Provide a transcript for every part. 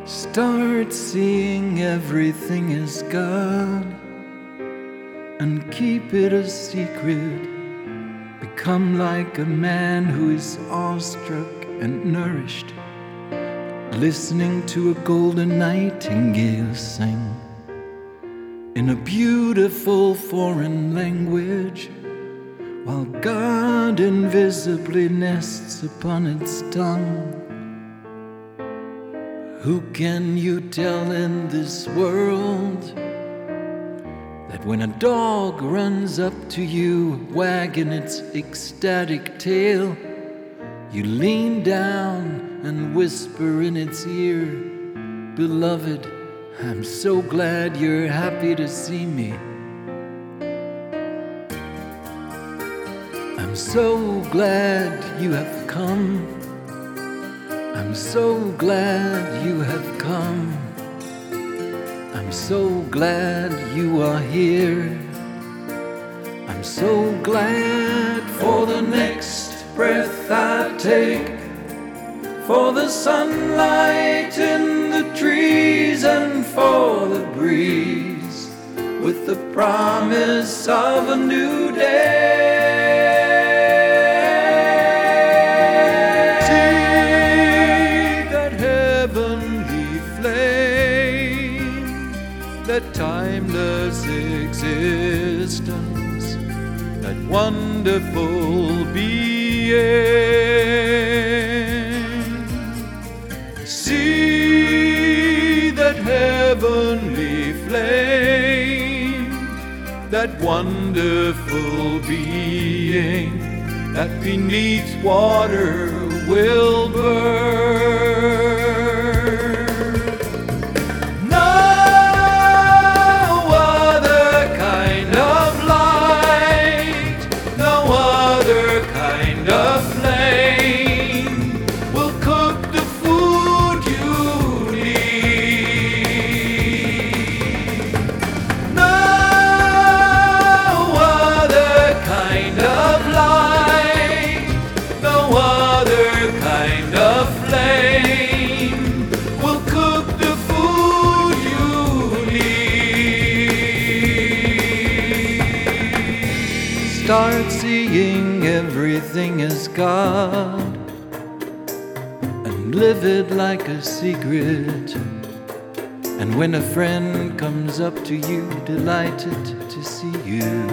Start seeing everything as God and keep it a secret. Become like a man who is awestruck and nourished, listening to a golden nightingale sing in a beautiful foreign language, while God invisibly nests upon its tongue. Who can you tell in this world that when a dog runs up to you, wagging its ecstatic tail, you lean down and whisper in its ear, "Beloved, I'm so glad you're happy to see me. I'm so glad you have come. I'm so glad you have come. I'm so glad you are here. I'm so glad for the next breath I take, for the sunlight in the trees and for the breeze with the promise of a new day." That timeless existence, that wonderful being. See that heavenly flame, that wonderful being, that beneath water will burn. Start seeing everything as God and live it like a secret. And when a friend comes up to you, delighted to see you,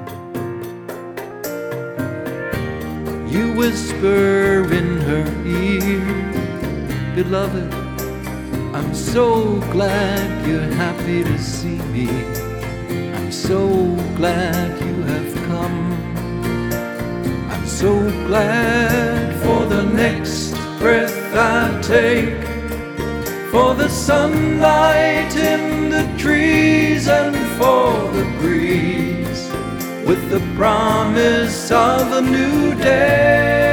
you whisper in her ear, "Beloved, I'm so glad you're happy to see me. I'm so glad you have come. I'm so glad for the next breath I take, for the sunlight in the trees and for the breeze with the promise of a new day."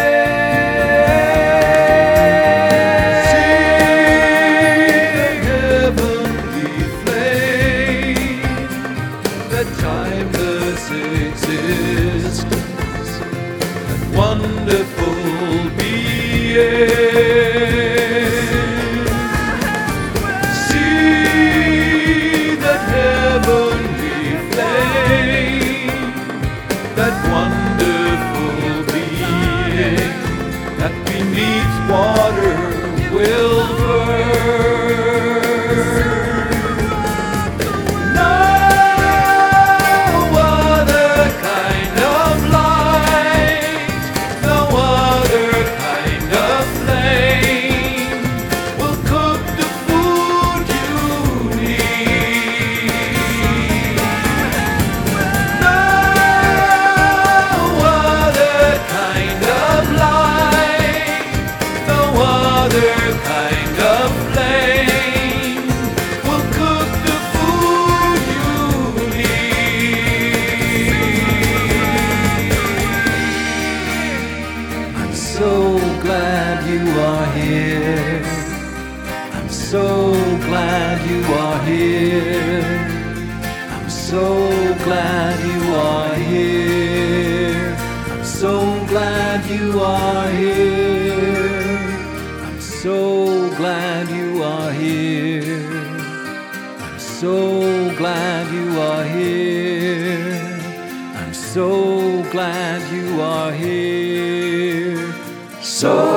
Timeless existence, that wonderful being. See that heavenly flame, that wonderful being, that beneath water will burn. So glad you are here. I'm so glad you are here. I'm so glad you are here. I'm so glad you are here. I'm so glad you are so glad you are here. I'm so glad you are here. So